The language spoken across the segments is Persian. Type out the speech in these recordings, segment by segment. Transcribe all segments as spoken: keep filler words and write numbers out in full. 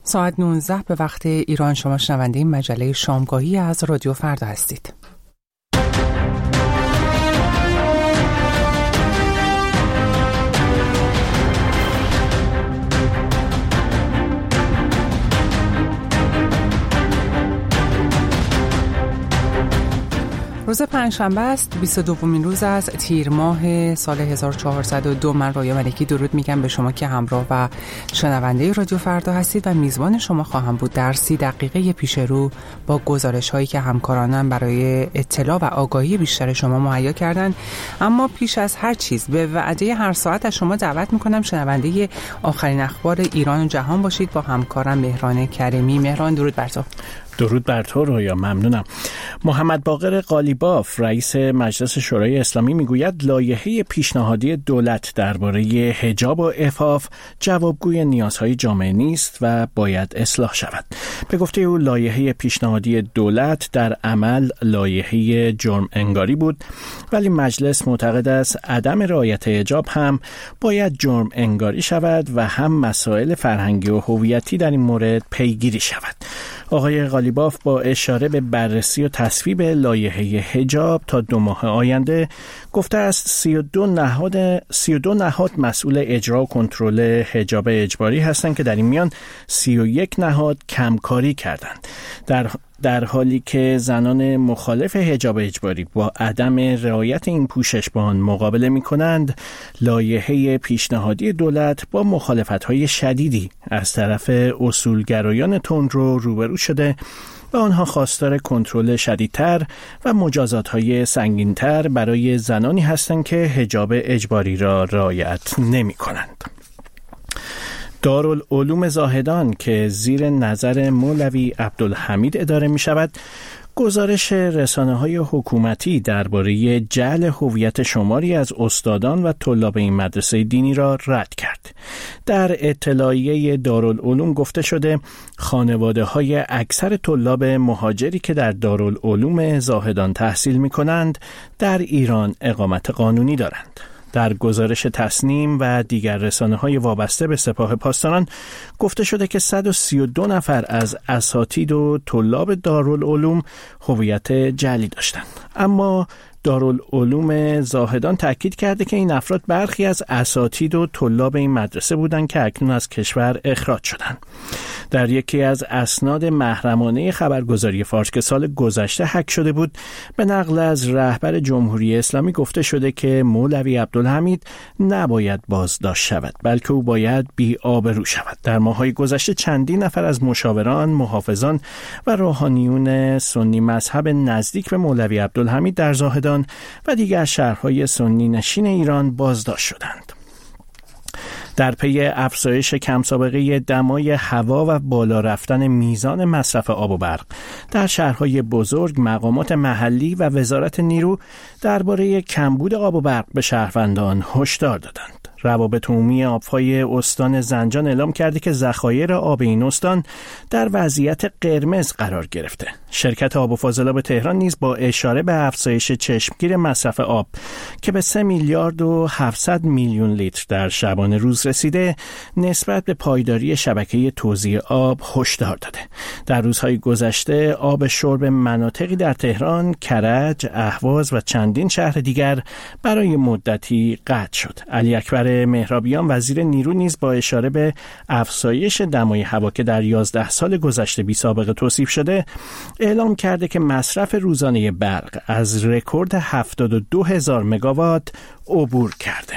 ساعت نوزده به وقت ایران. شما شنونده مجله شامگاهی از رادیو فردا هستید. روز پنجشنبه است، بیست و دومین روز از تیر ماه سال هزار و چهارصد و دو. من رؤیا ملکی درود میگم به شما که همراه و شنونده رادیو فردا هستید و میزبان شما خواهم بود در سی دقیقه پیش رو با گزارش هایی که همکارانم برای اطلاع و آگاهی بیشتر شما مهیا کردن. اما پیش از هر چیز به وعده هر ساعت از شما دعوت میکنم شنونده آخرین اخبار ایران و جهان باشید با همکارم مهران کریمی. مهران درود بر تو. درود بر تو رویا، ممنونم. محمد باقر قالیباف رئیس مجلس شورای اسلامی میگوید لایحه پیشنهادی دولت درباره حجاب و عفاف جوابگوی نیازهای جامعه نیست و باید اصلاح شود. به گفته او لایحه پیشنهادی دولت در عمل لایحه جرم انگاری بود، ولی مجلس معتقد است عدم رعایت حجاب هم باید جرم انگاری شود و هم مسائل فرهنگی و هویتی در این مورد پیگیری شود. آقای قالیباف با اشاره به بررسی و تصویب لایحه حجاب تا دو ماه آینده گفته است سی و دو نهاد سی و دو نهاد مسئول اجرا و کنترل حجاب اجباری هستند که در این میان سی و یک نهاد کمکاری کردند. در در حالی که زنان مخالف حجاب اجباری با عدم رعایت این پوشش با آن مقابله می کنند، لایحه پیشنهادی دولت با مخالفت‌های شدیدی از طرف اصولگرایان تندرو روبرو شده و آنها خواستار کنترل شدیدتر و مجازات‌های سنگین‌تر برای زنانی هستند که حجاب اجباری را رعایت نمی کنند. دارالعلوم زاهدان که زیر نظر مولوی عبدالحمید اداره می شود، گزارش رسانه‌های حکومتی درباره جعل هویت شماری از استادان و طلاب این مدرسه دینی را رد کرد. در اطلاعیه دارالعلوم گفته شده خانواده‌های اکثر طلاب مهاجری که در دارالعلوم زاهدان تحصیل می‌کنند در ایران اقامت قانونی دارند. در گزارش تصنیم و دیگر رسانه‌های وابسته به سپاه پاسداران گفته شده که صد و سی و دو نفر از اساتید و طلاب دارالعلوم هویت جعلی داشتند. اما دارالعلوم زاهدان تاکید کرده که این افراد برخی از اساتید و طلاب این مدرسه بودند که اکنون از کشور اخراج شدند. در یکی از اسناد محرمانه خبرگزاری فارس که سال گذشته هک شده بود، به نقل از رهبر جمهوری اسلامی گفته شده که مولوی عبدالحمید نباید بازداشت شود، بلکه او باید بی آبرو شود. در ماه‌های گذشته چندین نفر از مشاوران، محافظان و روحانیون سنی مذهب نزدیک به مولوی عبدالحمید در زاهدان و دیگر شهرهای سنی نشین ایران بازداشت شدند. در پی افزایش کم سابقه دمای هوا و بالا رفتن میزان مصرف آب و برق در شهرهای بزرگ، مقامات محلی و وزارت نیرو درباره کمبود آب و برق به شهروندان هشدار دادند. روابط عمومی آبهای استان زنجان اعلام کرده که ذخایر آب این استان در وضعیت قرمز قرار گرفته. شرکت آب و فاضلاب تهران نیز با اشاره به افزایش چشمگیر مصرف آب که به سه میلیارد و هفتصد میلیون لیتر در شبانه روز رسیده، نسبت به پایداری شبکه توزیع آب هشدار داده. در روزهای گذشته آب شرب مناطقی در تهران، کرج، اهواز و چندین شهر دیگر برای مدتی قطع شد. علی اکبر مهرابیان وزیر نیرو نیز با اشاره به افزایش دمای هوا که در یازده سال گذشته بی سابقه توصیف شده، اعلام کرده که مصرف روزانه برق از رکورد هفتاد و دو هزار مگاوات عبور کرده.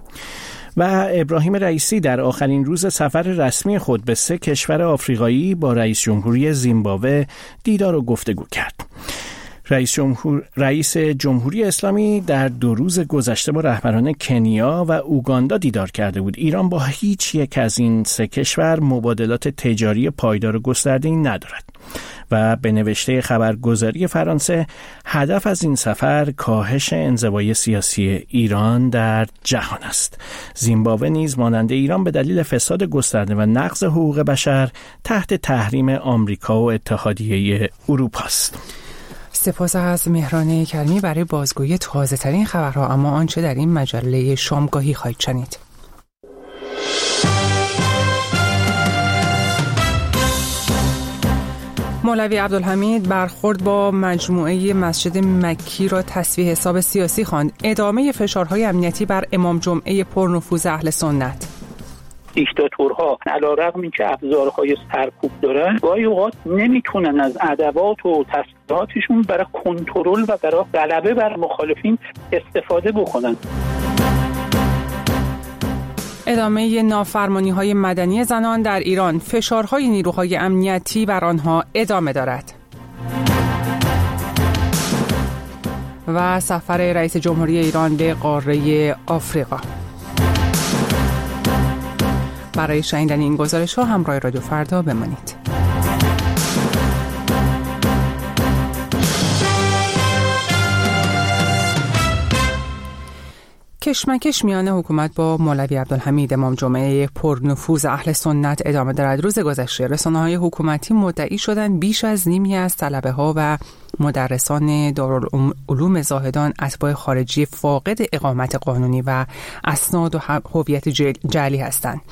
و ابراهیم رئیسی در آخرین روز سفر رسمی خود به سه کشور آفریقایی با رئیس جمهوری زیمبابوه دیدار و گفتگو کرد. رئیس جمهور رئیس جمهوری اسلامی در دو روز گذشته با رهبران کنیا و اوگاندا دیدار کرده بود. ایران با هیچ یک از این سه کشور مبادلات تجاری پایدار و گسترده‌ای ندارد و به نوشته خبرگزاری فرانسه هدف از این سفر کاهش انزوای سیاسی ایران در جهان است. زیمبابوه نیز مانند ایران به دلیل فساد گسترده و نقض حقوق بشر تحت تحریم آمریکا و اتحادیه اروپا است. سپاس از مهران کریمی برای بازگویی تازه ترین خبرها. اما آنچه در این مجله شامگاهی خواهید شنید. مولوی عبدالحمید برخورد با مجموعه مسجد مکی را تصفیه حساب سیاسی خواند. ادامه فشارهای امنیتی بر امام جمعه پرنفوذ اهل سنت. دیکتاتورها علیرغم اینکه ابزارهای سرکوب دارن، گاهی اوقات نمیتونن از ادوات و تسلیحاتشون برای کنترل و برای غلبه بر مخالفین استفاده بکنن. ادامه نافرمانی‌های مدنی زنان در ایران، فشارهای نیروهای امنیتی بر آنها ادامه دارد. و سفر رئیس جمهوری ایران به قاره آفریقا. برای شنیدن این گزارش‌ها همراه رادیو فردا بمانید. کشمکش میان حکومت با مولوی عبدالحمید امام جمعه پرنفوذ اهل سنت ادامه دارد. روز گذشته رسانه‌های حکومتی مدعی شدند بیش از نیمی از طلبه‌ها و مدرسان دارالعلوم زاهدان اتباع خارجی فاقد اقامت قانونی و اسناد و هویت جعلی هستند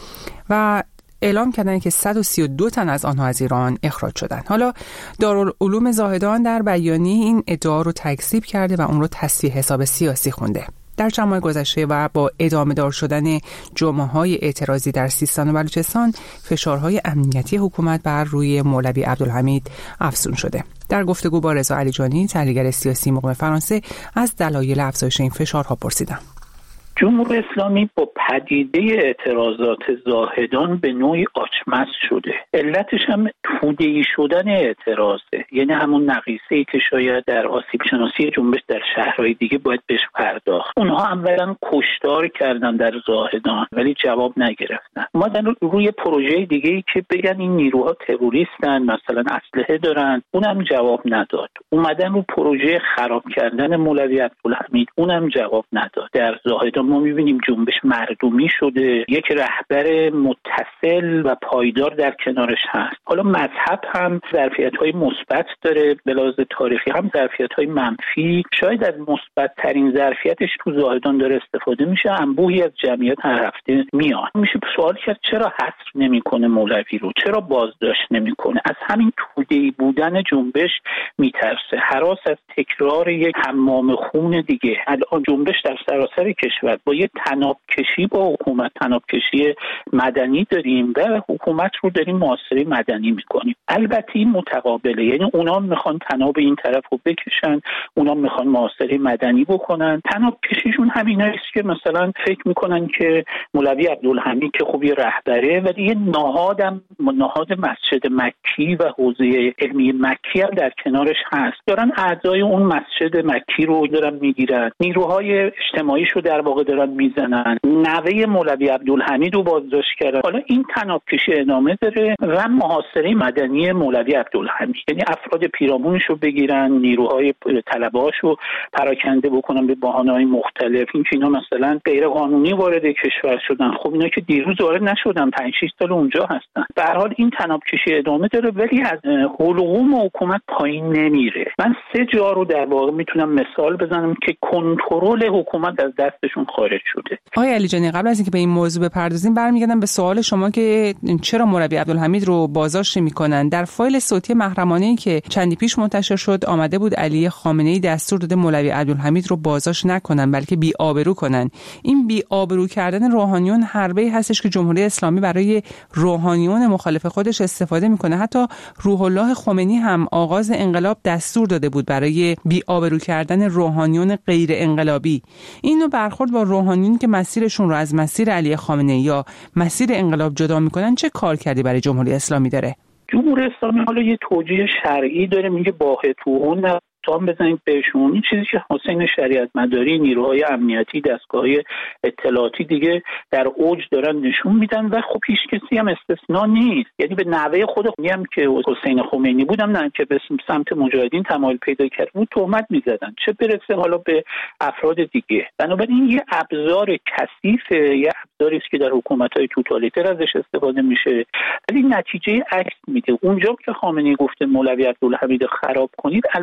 و اعلام کردند که صد و سی و دو تن از آنها از ایران اخراج شدند. حالا دارالعلوم زاهدان در بیانیه این ادعا رو تکذیب کرده و اون رو تصفیه حساب سیاسی خونده. در چند ماه گذشته و با ادامه دار شدن جمعه‌های اعتراضی در سیستان و بلوچستان، فشارهای امنیتی حکومت بر روی مولوی عبدالحمید افزون شده. در گفتگو با رضا علیجانی، تحلیلگر سیاسی مقیم فرانسه، از دلایل افزایش این فشارها پرسیدم. جمهوری اسلامی با پدیده اعتراضات زاهدان به نوعی آچمز شده. علتش هم توده‌ای شدن اعتراضه، یعنی همون نقیصه‌ای که شاید در آسیب شناسی جنبش در شهرهای دیگه باید بهش پرداخت. اونها اولا کشتار کردن در زاهدان ولی جواب نگرفتن. اومدن روی پروژه دیگه‌ای که بگن این نیروها تروریستن، مثلا اسلحه دارن، اونم جواب نداد. اومدن رو پروژه خراب کردن مولوی عبدالحمید، اونم جواب نداد. در زاهدان ما می‌بینیم جنبش مردمی شده، یک رهبر متصل و پایدار در کنارش هست. حالا مذهب هم ظرفیت‌های مثبت داره، به لحاظ تاریخی هم ظرفیت‌های منفی. شاید از مثبت‌ترین ظرفیتش تو زاهدان داره استفاده میشه، انبوهی از جمعیت هر هفته میاد. میشه سوال کرد چرا حصر نمی‌کنه مولوی رو، چرا بازداشت نمی‌کنه؟ از همین توده‌ای بودن جنبش میترسه، هراس از تکرار یک حمام خون دیگه. الان جنبش در سراسر کشور با یه تنابکشی با حکومت، تنابکشی مدنی داریم و حکومت رو داریم محاصره مدنی میکنیم. البته این متقابله، یعنی اونا میخوان تناب این طرف رو بکشن، اونا میخوان محاصره مدنی بکنن. تنابکشیشون همیناییست که مثلا فکر میکنن که مولوی عبدالحمید که خوب یه رهبره ولی یه نهادم نهاد مسجد مکی و حوزه علمی مکی هم در کنارش هست، دارن اعضای اون مسجد مکی رو دارن میگیرن، نیروهای اجتماعیش رو در واقع دارن میزنن، نوه مولوی عبدالحمید رو بازداشت کردن. حالا این تنابکشی ادامه داره و محاصره مدنی مولوی عبدالحمید، یعنی افراد پیرامونش رو بگیرن، نیروهای طلبه‌هاش رو پراکنده بکنن به بهانه‌های مختلف. این که اینا مثلا غیر قانونی وارد کشور شدن، خب اینا که دیروز وارد نشدن، پنج شش سال اونجا هستن. به هر حال این تنابکشی ادامه داره ولی از حلقوم حکومت پایین نمیره. من سه جا رو در واقع میتونم مثال بزنم که کنترل حکومت از دستشون خارج شده. آقای علیجانی، قبل از اینکه به این موضوع بپردازیم برمیگردم به سوال شما که چرا مولوی عبدالحمید رو بازداشت میکنن. در فایل صوتی محرمانه‌ای که چندی پیش منتشر شد آمده بود علی خامنه‌ای دستور داده مولوی عبدالحمید رو بازداشت نکنن بلکه بی آبرو کنن. این بی آبرو کردن روحانیون حربه‌ای هستش که جمهوری اسلامی برای روحانیون مخالف خودش استفاده میکنه. حتی روح الله خمینی هم آغاز انقلاب دستور داده بود برای بی آبرو کردن روحانیون غیر انقلابی. اینو برخورد با روحانیون که مسیرشون رو از مسیر علی خامنه‌ای یا مسیر انقلاب جدا میکنن چه کار کردی برای جمهوری اسلامی داره؟ جمهوری اسلامی حالا یه توجیه شرعی داره، میگه باهتوهون تام بزنید بهشون. این چیزی که حسین شریعت مداری، نیروهای امنیتی، دستگاه‌های اطلاعاتی دیگه در اوج دارن نشون میدن و خب هیچ کسی هم استثنا نیست. یعنی به نوه خود هم که حسین خمینی بودم نه که به سمت مجاهدین تمایل پیدا کرد بود تهمت میزدن، چه برسه حالا به افراد دیگه. بنابراین یه ابزار کثیفه، یه ابزاری است که در حکومت‌های توتالیتر ازش استفاده میشه ولی نتیجه عکس میده. اونجا که خامنه‌ای گفته مولوی عبدالحمید خراب کنید، الان اون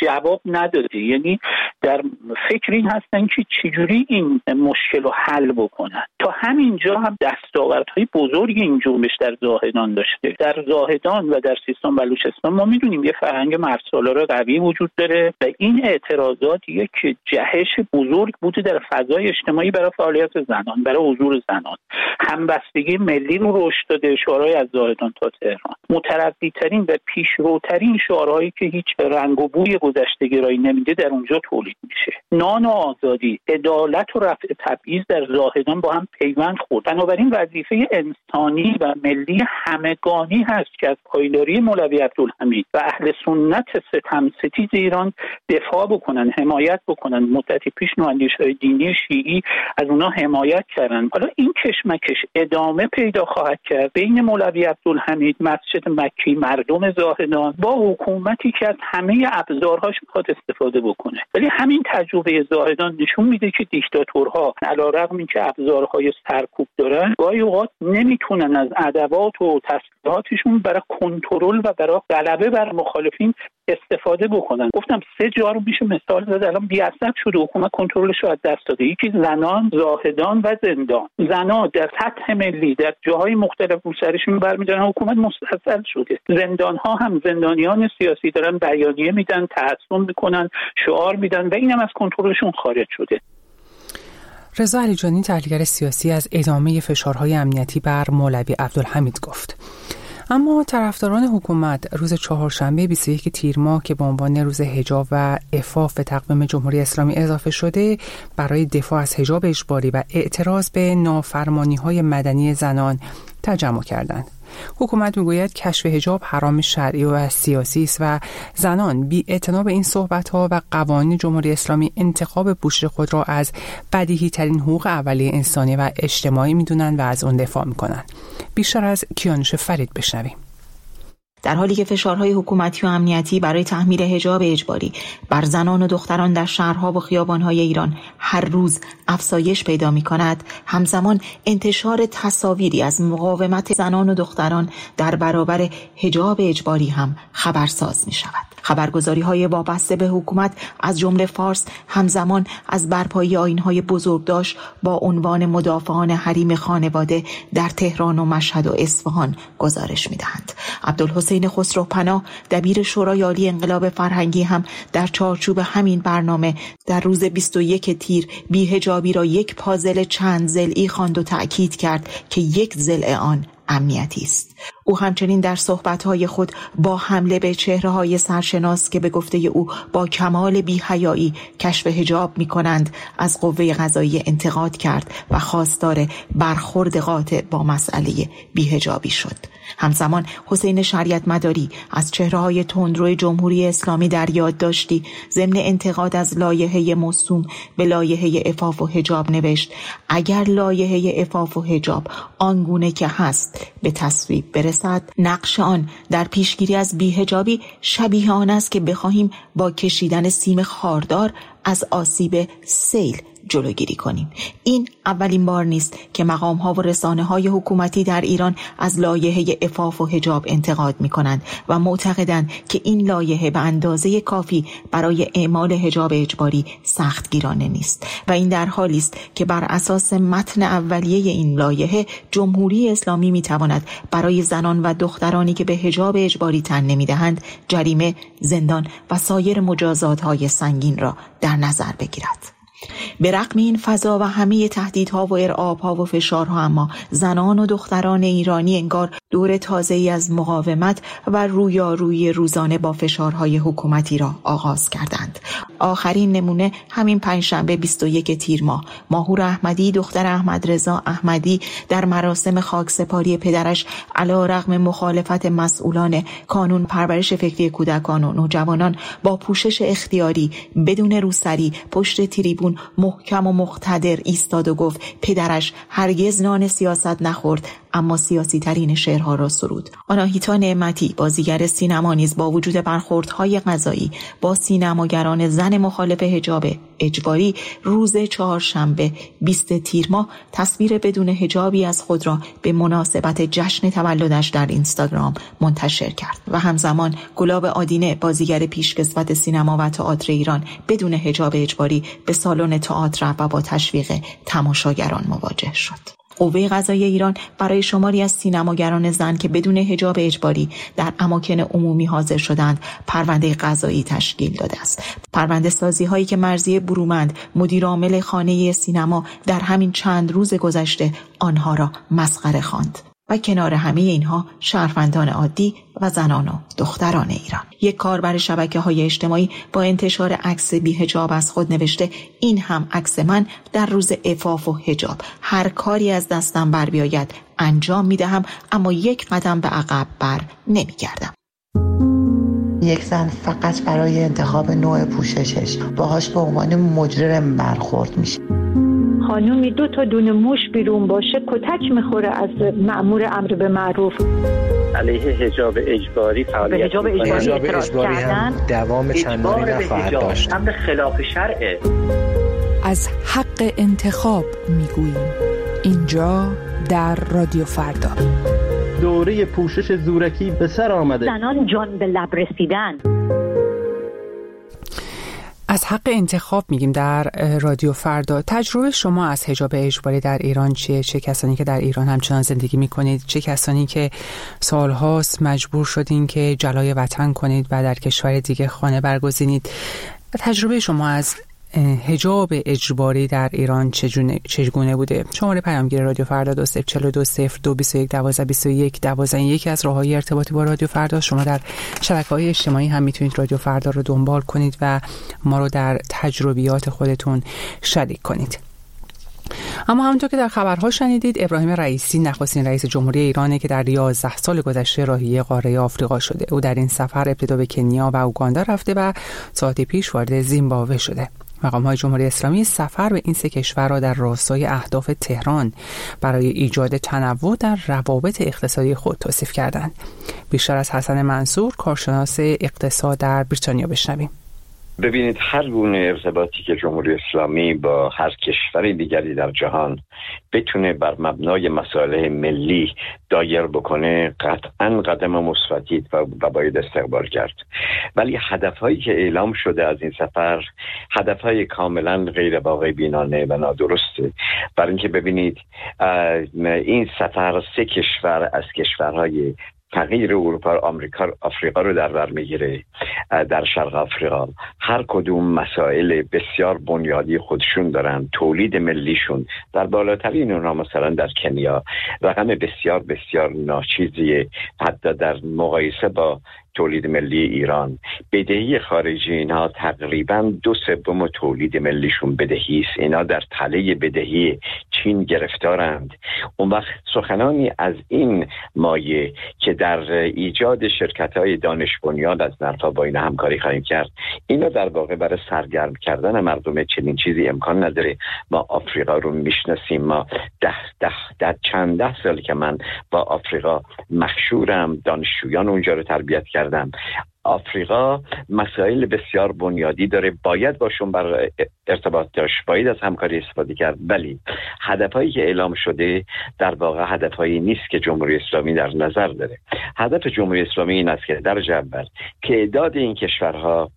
جواب نداده. یعنی در فکر این هستن که چجوری این مشکل رو حل بکنن. تا همینجا هم دستاوردهای بزرگی این جنبش در زاهدان داشته. در زاهدان و در سیستان بلوچستان ما میدونیم یه فرهنگ مردسالار قوی وجود داره و این اعتراضات یک جهش بزرگ بوده در فضای اجتماعی برای فعالیت زنان، برای حضور زنان. همبستگی ملی رو رشد داده. شعارهای از زاهدان تا تهران مترقی‌ترین و پیشروترین شعارهایی که هیچ رنگ و بوی گذشته‌گرایی نمیده در اونجا تولید میشه. نان و آزادی، عدالت و رفع تبعیض در زاهدان با هم پیوند خورد. بنابراین وظیفه انسانی و ملی همگانی هست که از پایداری مولوی عبدالحمید و اهل سنت ستمستیز ایران دفاع بکنن، حمایت بکنن. مدتی پیش نواندیش‌های دینی شیعی از اونها حمایت کردن. حالا این کشمکش ادامه پیدا خواهد کرد بین مولوی عبدالحمید، مسجد مکی، مردم زاهدان با حکومتی که از همه ابزارهاش میخواد استفاده بکنه. ولی همین تجربه زاهدان نشون میده که دیکتاتورها علیرغم اینکه ابزارهای سرکوب دارن، گاهی اوقات نمیتونن از ادوات و تسلیحاتشون برای کنترل و برای غلبه بر مخالفین استفاده بکنن. گفتم سه جا رو میشه مثال زد. الان بی‌اثر شده، حکومت کنترلش رو از دست داده. یکی زنان، زاهدان و زندان. زنان در سطح ملی در جاهای مختلف رو سرشون برمی‌دارن، حکومت مستحصل شده. زندان ها هم زندانیان سیاسی دارن بیانیه میدن، تعصب میکنن، شعار میدن و اینم از کنترلشون خارج شده. رضا علیجانی، تحلیلگر سیاسی، از ادامه فشارهای امنیتی بر مولوی عبدالحمید گفت. اما طرفداران حکومت روز چهارشنبه بیست و یک تیر ماه که به عنوان روز حجاب و عفاف به تقویم جمهوری اسلامی اضافه شده، برای دفاع از حجاب اجباری و اعتراض به نافرمانی‌های مدنی زنان تجمع کردند. حکومت میگوید کشف حجاب حرام شرعی و سیاسی است و زنان بی اعتنا به این صحبت‌ها و قوانین جمهوری اسلامی انتخاب پوشش خود را از بدیهی ترین حقوق اولیه انسانی و اجتماعی میدونن و از اون دفاع میکنن. بیشتر از کیانوش فرید بشنویم. در حالی که فشارهای حکومتی و امنیتی برای تحمیل حجاب اجباری بر زنان و دختران در شهرها و خیابانهای ایران هر روز افزایش پیدا می‌کند، همزمان انتشار تصاویری از مقاومت زنان و دختران در برابر حجاب اجباری هم خبرساز می‌شود. خبرگزاری‌های وابسته به حکومت از جمله فارس همزمان از برپایی آیین‌های بزرگداشت با عنوان مدافعان حریم خانواده در تهران و مشهد و اصفهان گزارش می‌دهند. عبدالحسین خسروپناه، دبیر شورای عالی انقلاب فرهنگی، هم در چارچوب همین برنامه در روز بیست و یک تیر بی‌حجابی را یک پازل چند ضلعی خواند و تأکید کرد که یک ضلع آن امنیتی است. او همچنین در صحبت‌های خود با حمله به چهره‌های سرشناس که به گفته او با کمال بی‌حیایی کشف حجاب می‌کنند از قوه قضاییه انتقاد کرد و خواستار برخورد قاطع با مسئله بی‌حجابی شد. همزمان حسین شریعت مداری از چهره‌های تندرو جمهوری اسلامی در یاد داشتی ضمن انتقاد از لایحه موسوم به لایحه عفاف و حجاب نوشت: اگر لایحه عفاف و حجاب آنگونه که هست به تصویب برسد، نقش آن در پیشگیری از بی‌حجابی شبیه آن است که بخواهیم با کشیدن سیم خاردار از آسیب سیل جلوگیری کنیم. این اولین بار نیست که مقام‌ها و رسانه‌های حکومتی در ایران از لایحه عفاف و حجاب انتقاد می‌کنند و معتقدند که این لایحه به اندازه کافی برای اعمال حجاب اجباری سختگیرانه نیست و این در حالی است که بر اساس متن اولیه این لایحه جمهوری اسلامی می‌تواند برای زنان و دخترانی که به حجاب اجباری تن نمی‌دهند جریمه، زندان و سایر مجازات‌های سنگین را در نظر بگیرد. به رغم این فضا و همه تهدیدها و ارعابها و فشارها، اما زنان و دختران ایرانی انگار دور تازه‌ای از مقاومت و رویارویی روزانه با فشارهای حکومتی را آغاز کردند. آخرین نمونه همین پنجشنبه بیست و یک تیر ماه، ماهور احمدی دختر احمد رضا احمدی در مراسم خاکسپاری پدرش علیرغم مخالفت مسئولان کانون پرورش فکری کودکان و نوجوانان با پوشش اختیاری بدون روسری پشت تریبون محکم و مقتدر ایستاد و گفت پدرش هرگز نان سیاست نخورد، اما سیاسی ترین شعرها را سرود. آناهیتا نعمتی بازیگر سینما نیز با وجود برخوردهای قضایی با سینماگران زن مخالف حجاب اجباری روز چهارشنبه بیست تیر ماه تصویر بدون حجابی از خود را به مناسبت جشن تولدش در اینستاگرام منتشر کرد و همزمان گلاب آدینه بازیگر پیشکسوت سینما و تئاتر ایران بدون حجاب اجباری به سالن تئاتر و با تشویق تماشاگران مواجه شد. قوه قضاییه ایران برای شماری از سینماگران زن که بدون حجاب اجباری در اماکن عمومی حاضر شدند پرونده قضایی تشکیل داده است. پرونده سازی هایی که مرضیه برومند مدیر عامل خانه سینما در همین چند روز گذشته آنها را مسخره خواند. و کنار همه اینها شهروندان عادی و زنان و دختران ایران. یک کاربر شبکه‌های اجتماعی با انتشار عکس بی حجاب از خود نوشته این هم عکس من در روز عفاف و حجاب. هر کاری از دستم بر بیاید انجام میدهم اما یک قدم به عقب بر نمیگردم. یک زن فقط برای انتخاب نوع پوششش باهاش به عنوان مجرم برخورد میشه. خانومی دو تا دونه موش بیرون باشه کتک میخوره از مأمور امر به معروف. علیه حجاب اجباری فعالیت به حجاب اجباری, حجاب اجباری هم دوام چندانی نخواهد داشت. امر خلاف شرعه. از حق انتخاب میگوییم اینجا در رادیو فردا. دوره پوشش زورکی به سر آمده. زنان جان به لب رسیدن. از حق انتخاب میگیم در رادیو فردا. تجربه شما از حجاب اجباری در ایران چیه؟ چه کسانی که در ایران همچنان زندگی میکنید، چه کسانی که سالهاست مجبور شدین که جلای وطن کنید و در کشور دیگه خانه برگزینید؟ تجربه شما از حجاب اجباری در ایران چگونه بوده؟ شماره پیامگیر رادیو فردا دو صفر چهار دو صفر دو بیست و یک دوازده بیست و یک دوازده یکی از راههای ارتباطی با رادیو فردا. شما در شبکه‌های اجتماعی هم میتونید رادیو فردا رو دنبال کنید و ما رو در تجربیات خودتون شریک کنید. اما همونطور که در خبرها شنیدید، ابراهیم رئیسی نخستین رئیس جمهوری ایرانه که در یازده سال گذشته راهی قاره آفریقا شده. او در این سفر ابتدا به کنیا و اوگاندا رفته و ساعتی پیش وارد زیمبابوه شده. مقام‌های جمهوری اسلامی سفر به این سه کشور را در راستای اهداف تهران برای ایجاد تنوع در روابط اقتصادی خود توصیف کردند. بیشتر از حسن منصور، کارشناس اقتصاد در بریتانیا، بشنویم. ببینید، هر گونه ارتباطی که جمهوری اسلامی با هر کشور دیگری در جهان بتونه بر مبنای مصالح ملی دایر بکنه قطعاً قدم مثبتی و باید استقبال کرد. ولی هدفهایی که اعلام شده از این سفر هدفهای کاملاً غیر واقع بینانه و نادرسته. برای اینکه ببینید این سفر سه کشور از کشورهای فقیر اروپا، آمریکا، آفریقا رو در بر میگیره. در شرق آفریقا هر کدوم مسائل بسیار بنیادی خودشون دارن. تولید ملیشون در بالاترین اونها مثلا در کنیا رقم بسیار بسیار ناچیزیه، حتی در مقایسه با تولید ملی ایران. بدهی خارجی اینها تقریباً دو سوم تولید ملیشون بدهی است. اینا در تله بدهی چین گرفتارند. اون وقت سخنانی از این مایه که در ایجاد شرکت‌های دانش بنیاد از نرفا با این همکاری خواهیم کرد، اینا در واقع برای سرگرم کردن مردم چنین چیزی امکان نداره. ما آفریقا رو میشناسیم. ما ده ده ده چند ده سال که من با آفریقا مخشورم، دانشجویان اونجا رو تربیت کردم. آفریقا مسائل بسیار بنیادی داره، باید باشون بر ارتباط داشت، باید از همکاری استفاده کرد. ولی هدفهایی که اعلام شده در واقع هدفهایی نیست که جمهوری اسلامی در نظر داره. هدف جمهوری اسلامی این است که در اول که تعداد این کشورها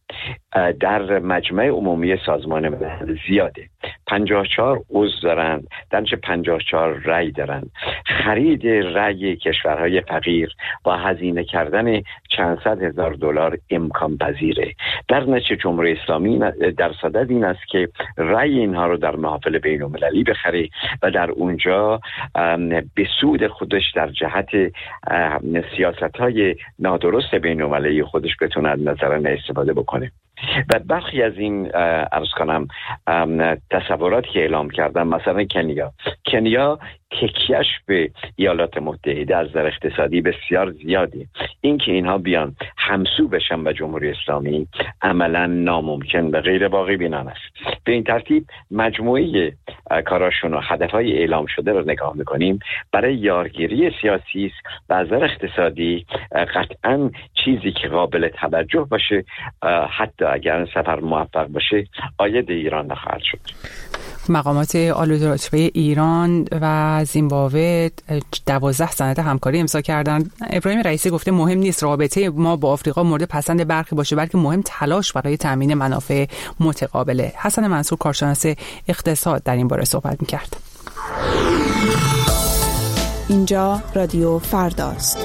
در مجمع عمومی سازمان ملل زیاده، پنجاه و چهار عضو دارن، در نتیجه پنجاه و چهار رأی دارن. خرید رأی کشورهای فقیر با هزینه کردن چند صد هزار دلار امکان پذیره. در نتیجه جمهوری اسلامی در صدد این است که رأی اینها رو در محافل بین المللی بخره و در اونجا به سود خودش در جهت سیاست‌های نادرست بین المللی خودش بتونه از نظرانه استفاده بکنه. و برخی از این عرض کنم تصوراتی که اعلام کردم، مثلا کنیا کنیا تکیهش به ایالات متحده از نظر اقتصادی بسیار زیادی، این که اینها بیان همسو بشن با جمهوری اسلامی عملا ناممکن و غیر واقع بینان است. به این ترتیب مجموعه کاراشون و هدفهای اعلام شده رو نگاه میکنیم، برای یارگیری سیاسی است و از نظر اقتصادی قطعا چیزی که قابل توجه باشه، حتی اگر سفر موفق باشه، عاید ایران نخواهد شد. مقامات عالی رتبه ایران و زیمبابوه دوازده سند همکاری امضا کردن. ابراهیم رئیسی گفته مهم نیست رابطه ما با آفریقا مورد پسند برخی باشه، بلکه مهم تلاش برای تامین منافع متقابله. حسن منصور کارشناس اقتصاد در این باره صحبت می‌کرد. اینجا رادیو فرداست.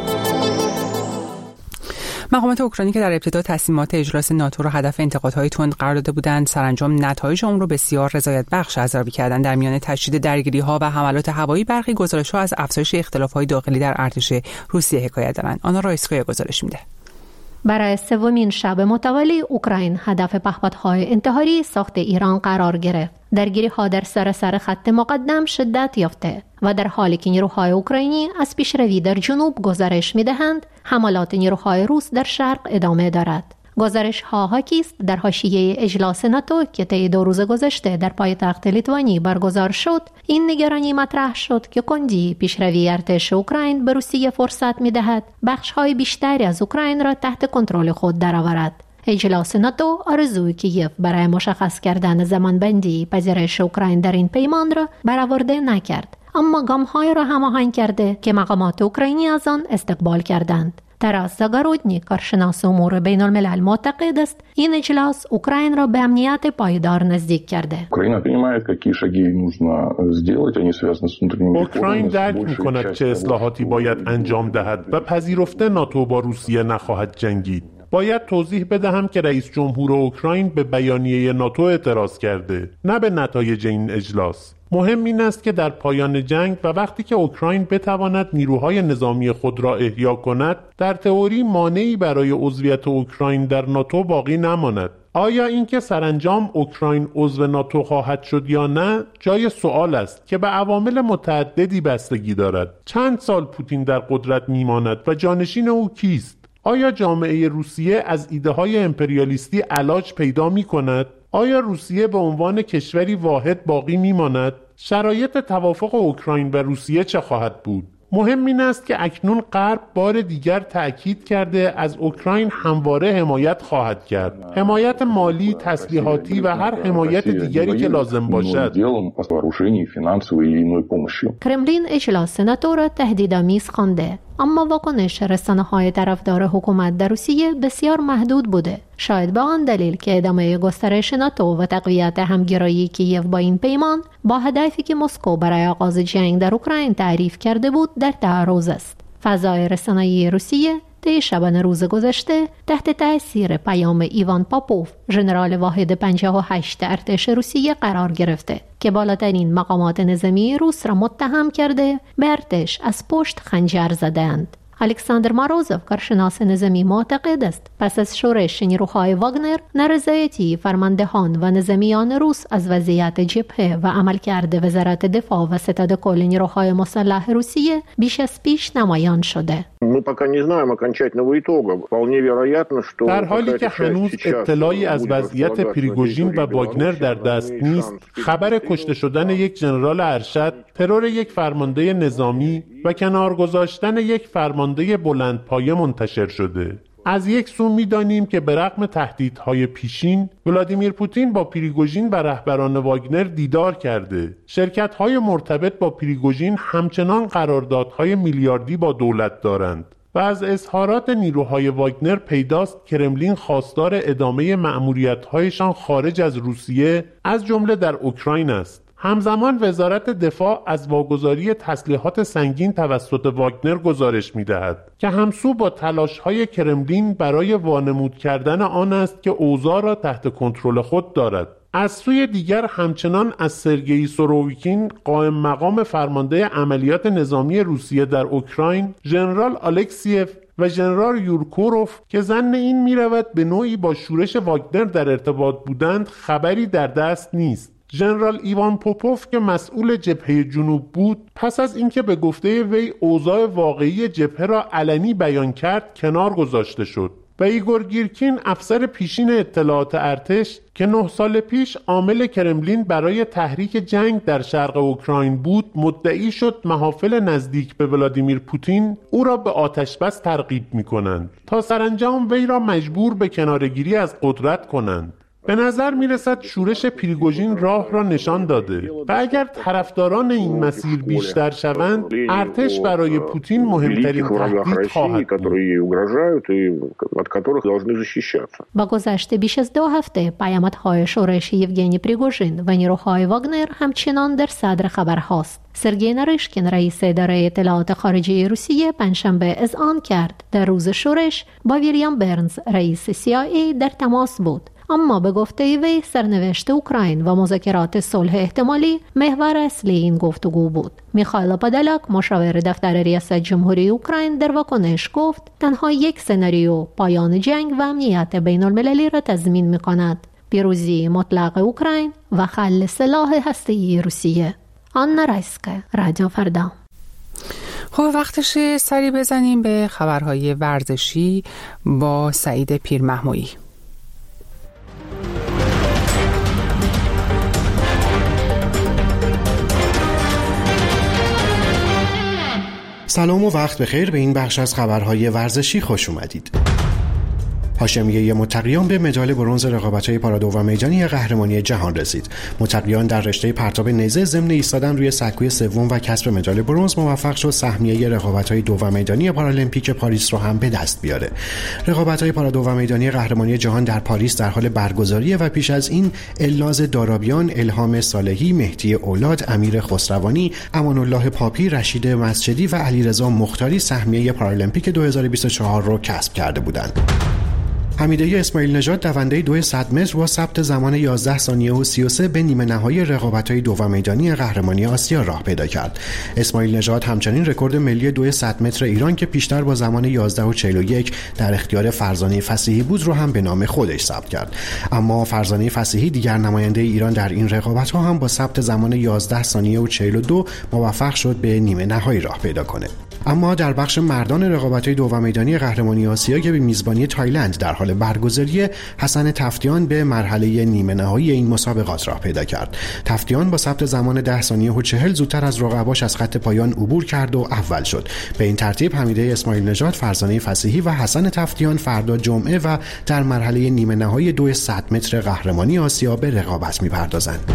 مقامات اوکراینی که در ابتدا تصمیمات اجلاس ناتو را هدف انتقادهای تند قرار داده بودند، سرانجام نتایج آن را بسیار رضایت بخش ارزیابی کردند. در میان تشدید درگیری‌ها و حملات هوایی، برخی گزارش‌ها از افزایش اختلاف‌های داخلی در ارتش روسیه حکایت دارند. آنها رایسکویا گزارش میده. برای سومین شب متوالی اوکراین هدف پهپادهای انتحاری ساخت ایران قرار گرفت. درگیری‌ها در سراسر خط مقدم شدت یافته و در حالی که نیروهای اوکراینی از پیشروی در جنوب گزارش می‌دهند، حملات نیروهای روس در شرق ادامه دارد. گزارش ها حاکی است در حاشیه اجلاس ناتو که طی دو روز گذشته در پایتخت لیتوانی برگزار شد، این نگرانی مطرح شد که کندی پیشروی ارتش اوکراین به روسیه فرصت می‌دهد بخش‌های بیشتری از اوکراین را تحت کنترل خود درآورد. اجلاس ناتو آرزوی کیف برای مشخص کردن زمانبندی پذیرش اوکراین در این پیمان را برآورده نکرد، اما گام‌های را هماهنگ کرده که مقامات اوکراینی از آن استقبال کردند. تراس زاگارودنی، کارشناس امور بین الملل، معتقد است این اجلاس اوکراین را به امنیت پایدار نزدیک کرده. اوکراین درک می‌کند چه اصلاحاتی باید انجام دهد و پذیرفته ناتو با روسیه نخواهد جنگید. باید توضیح بدهم که رئیس جمهور اوکراین به بیانیه ناتو اعتراض کرده، نه به نتایج این اجلاس. مهم این است که در پایان جنگ و وقتی که اوکراین بتواند نیروهای نظامی خود را احیا کند، در تئوری مانعی برای عضویت اوکراین در ناتو باقی نماند. آیا اینکه سرانجام اوکراین عضو ناتو خواهد شد یا نه جای سوال است که به عوامل متعددی بستگی دارد. چند سال پوتین در قدرت میماند و جانشین او کیست؟ آیا جامعه روسیه از ایده‌های امپریالیستی علاج پیدا می‌کند؟ آیا روسیه به عنوان کشوری واحد باقی می‌ماند؟ شرایط توافق اوکراین و روسیه چه خواهد بود؟ مهم این است که اکنون غرب بار دیگر تأکید کرده از اوکراین همواره حمایت خواهد کرد. حمایت مالی، تسلیحاتی و هر حمایت دیگری که لازم باشد. کرملین اجلاس ناتو را تهدیدآمیز خوانده، اما واکنش رسانه‌های طرفدار حکومت در روسیه بسیار محدود بوده. شاید به آن دلیل که ادامه گسترش ناتو و تقویت همگرایی کیف با این پیمان با هدفی که مسکو برای آغاز جنگ در اوکراین تعریف کرده بود در تعارض است. فضای رسانه‌ای روسیه طی شبانه روز گذشته تحت تأثیر پیام ایوان پاپوف، ژنرال واحد پنجاه و هشت ارتش روسیه قرار گرفته که بالاترین مقامات نظامی روس را متهم کرده به ارتش از پشت خنجر زدند. الکساندر ماروزوف، کارشناس نظامی، معتقد است پس از شورش نیروهای واگنر، نارضایتی فرماندهان و نظامیان روس از وضعیت جبهه و عملکرد وزارت دفاع و ستاد کل نیروهای مسلح روسیه بیش از پیش نمایان شده. در حالی که هنوز اطلاعی از وضعیت پریگوژین و واگنر در دست نیست، خبر کشته شدن یک ژنرال ارشد، ترور یک فرمانده نظامی و کنار گذاشتن یک فرمانده بلندپایه منتشر شده. از یک سو می‌دانیم که به رغم تهدیدهای پیشین، ولادیمیر پوتین با پریگوژین و رهبران واگنر دیدار کرده. شرکت‌های مرتبط با پریگوژین همچنان قراردادهای میلیاردی با دولت دارند. و از اظهارات نیروهای واگنر پیداست کرملین خواستار ادامه مأموریت‌هایشان خارج از روسیه، از جمله در اوکراین است. همزمان وزارت دفاع از واگذاری تسلیحات سنگین توسط واگنر گزارش می‌دهد که همسو با تلاش‌های کرملین برای وانمود کردن آن است که اوضاع را تحت کنترل خود دارد. از سوی دیگر همچنان از سرگئی سورویکین، قائم مقام فرمانده عملیات نظامی روسیه در اوکراین، ژنرال الکسیف و ژنرال یورکوروف که ظن این می‌رود به نوعی با شورش واگنر در ارتباط بودند خبری در دست نیست. ژنرال ایوان پوپوف که مسئول جبهه جنوب بود پس از اینکه به گفته وی اوضاع واقعی جبهه را علنی بیان کرد کنار گذاشته شد و ایگور گیرکین افسر پیشین اطلاعات ارتش که نه سال پیش عامل کرملین برای تحریک جنگ در شرق اوکراین بود مدعی شد محافل نزدیک به ولادیمیر پوتین او را به آتش بس ترغیب می کنند تا سرانجام وی را مجبور به کنارگیری از قدرت کنند. به نظر می رسد شورش پریگوژین راه را نشان داده و اگر طرفداران این مسیر بیشتر شوند ارتش برای پوتین مهمترین تهدید خواهد بود. با گذشت بیش از دو هفته پیامدهای شورش یوگنی پریگوژین و نیروهای واگنر همچنان در صدر خبرهاست. سرگئی ناریشکین رئیس اداره اطلاعات خارجی روسیه پنجشنبه اذعان کرد در روز شورش با ویلیام برنز رئیس سی آی ای در تماس بود، اما به گفته وی سرنوشت اوکراین و مذاکرات صلح احتمالی محور اصلی این گفتگو بود. میخائیل پادالاک مشاور دفتر ریاست جمهوری اوکراین در واکنش گفت تنها یک سناریو پایان جنگ و امنیت بین المللی را تضمین میکند: پیروزی مطلق اوکراین و خل سلاح هسته‌ای روسیه. آنا رایسکه، رادیو فردا. خب وقتشه سری بزنیم به خبرهای ورزشی با سعید پیرمحمودی. سلام و وقت بخیر، به این بخش از خبرهای ورزشی خوش اومدید. هاشمیه متقیان به مدال برنز رقابت‌های پارادو و میدانی قهرمانی جهان رسید. متقیان در رشته پرتاب نیزه ضمن ایستادن روی سکوی سوم و کسب مدال برنز موفق شد سهمیه رقابت‌های دو و میدانی پارالمپیک پاریس رو هم به دست بیاره. رقابت‌های پارادو و میدانی قهرمانی جهان در پاریس در حال برگزاریه و پیش از این الناز دارابیان، الهام صالحی، مهدی اولاد، امیر خسروانی، امان الله پاپی، رشید مسجدی و علیرضا مختاری سهمیه پارالمپیک دو هزار و بیست و چهار رو کسب کرده بودند. حمیده اسماعیل نژاد دونده دو صد متر با ثبت زمان یازده ثانیه و سی و سه به نیمه نهایی رقابت‌های دو و میدانی قهرمانی آسیا راه پیدا کرد. اسماعیل نژاد همچنین رکورد ملی دو صد متر ایران که پیشتر با زمان یازده و چهل و یک در اختیار فرزانه فصیحی بود رو هم به نام خودش ثبت کرد. اما فرزانه فصیحی دیگر نماینده ایران در این رقابت‌ها هم با ثبت زمان یازده ثانیه و چهل و دو موفق شد به نیمه نهایی راه پیدا کنه. اما در بخش مردان رقابت‌های دو و میدانی قهرمانی آسیا که به میزبانی تایلند در حال برگزاری، حسن تفتیان به مرحله نیمه نهایی این مسابقات راه پیدا کرد. تفتیان با ثبت زمان ده ثانیه و چهل زودتر از رقباش از خط پایان عبور کرد و اول شد. به این ترتیب حمیده اسماعیل نژاد، فرزانه فصیحی و حسن تفتیان فردا جمعه و در مرحله نیمه نهایی دو صد متر قهرمانی آسیا به رقابت می‌پردازند.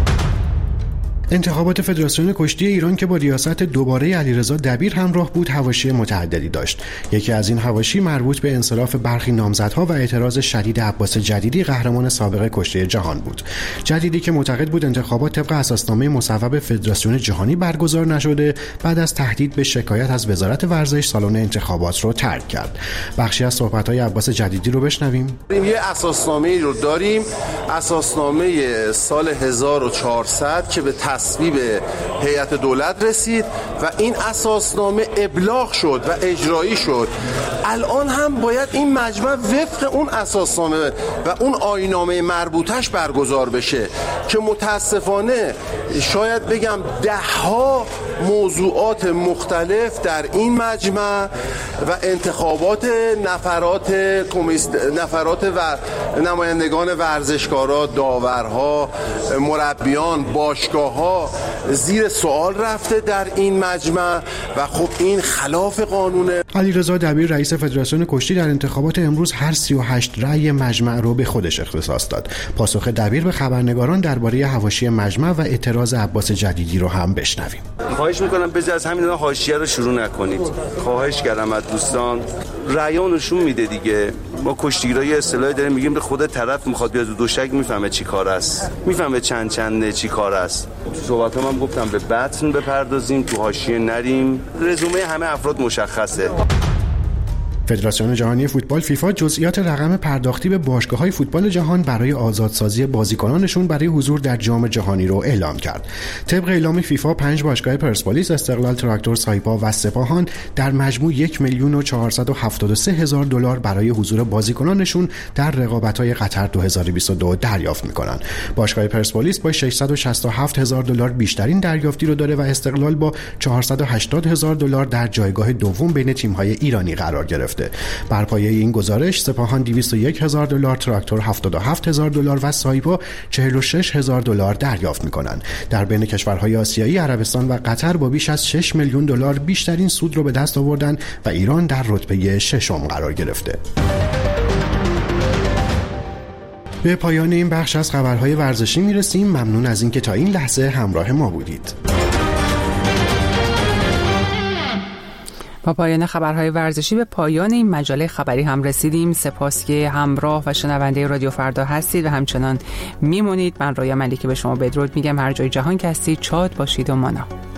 انتخابات فدراسیون کشتی ایران که با ریاست دوباره علیرضا دبیر همراه بود حواشی متعددی داشت. یکی از این حواشی مربوط به انصراف برخی نامزدها و اعتراض شدید عباس جدیدی قهرمان سابق کشتی جهان بود. جدیدی که معتقد بود انتخابات طبق اساسنامه مصوب فدراسیون جهانی برگزار نشده، بعد از تهدید به شکایت از وزارت ورزش سالن انتخابات رو ترک کرد. بخشی از صحبت‌های عباس جدیدی رو بشنویم. یه اساسنامه‌ای رو داریم، اساسنامه سال هزار و چهارصد که به تصویب هیئت دولت رسید و این اساسنامه ابلاغ شد و اجرایی شد. الان هم باید این مجمع وفق اون اساسنامه و اون آیین‌نامه مربوطش برگزار بشه که متاسفانه شاید بگم ده ها موضوعات مختلف در این مجمع و انتخابات نفرات کمیست نفرات و نمایندگان ورزشکارا، داورها، مربیان، باشگاه‌ها زیر سوال رفته در این مجمع و خب این خلاف قانونه. علیرضا دبیر رئیس فدراسیون کشتی در انتخابات امروز هر سی و هشت رأی مجمع رو به خودش اختصاص داد. پاسخ دبیر به خبرنگاران درباره حواشی مجمع و اعتراض عباس جدیدی رو هم بشنویم. خواهش میکنم بذار از همین حاشیه رو شروع نکنید. خواهش کردم از دوستان، رأیان نشون میده دیگه. ما کشتیگیرای اصطلاحی داریم میگیم به خود طرف میخواد بیاد دوشک میفهمه چی کار است. میفهمه چند چنده چی کار است. تو صحبتام هم گفتم به بطن بپردازیم، تو حاشیه نریم. رزومه همه افراد مشخصه. فدراسیون جهانی فوتبال فیفا جزئیات رقم پرداختی به باشگاه‌های فوتبال جهان برای آزادسازی بازیکنانشون برای حضور در جام جهانی رو اعلام کرد. طبق اعلام فیفا پنج باشگاه پرسپولیس، استقلال، تراکتور، سایپا و سپاهان در مجموع یک میلیون و چهارصد و هفتاد و سه هزار دلار برای حضور بازیکنانشون در رقابت‌های قطر دو هزار و بیست و دو دریافت می‌کنند. باشگاه پرسپولیس با ششصد و شصت و هفت هزار دلار بیشترین دریافتی رو داره و استقلال با چهارصد و هشتاد هزار دلار در جایگاه دوم بین تیم‌های ایرانی قرار گرفته. بر پایه این گزارش سپاهان دویست و یک هزار دلار، تراکتور هفتاد و هفت هزار دلار و سایپا چهل و شش هزار دلار دریافت می‌کنند. در بین کشورهای آسیایی عربستان و قطر با بیش از شش میلیون دلار بیشترین سود رو به دست آوردن و ایران در رتبه ششم قرار گرفته. به پایان این بخش از خبرهای ورزشی میرسیم. ممنون از اینکه تا این لحظه همراه ما بودید. با پایان خبرهای ورزشی به پایان این مجله خبری هم رسیدیم. سپاس که همراه و شنونده رادیو فردا هستید و همچنان میمونید. من رویا ملیکی به شما بدرود میگم. هر جای جهان که هستید شاد باشید و مانا.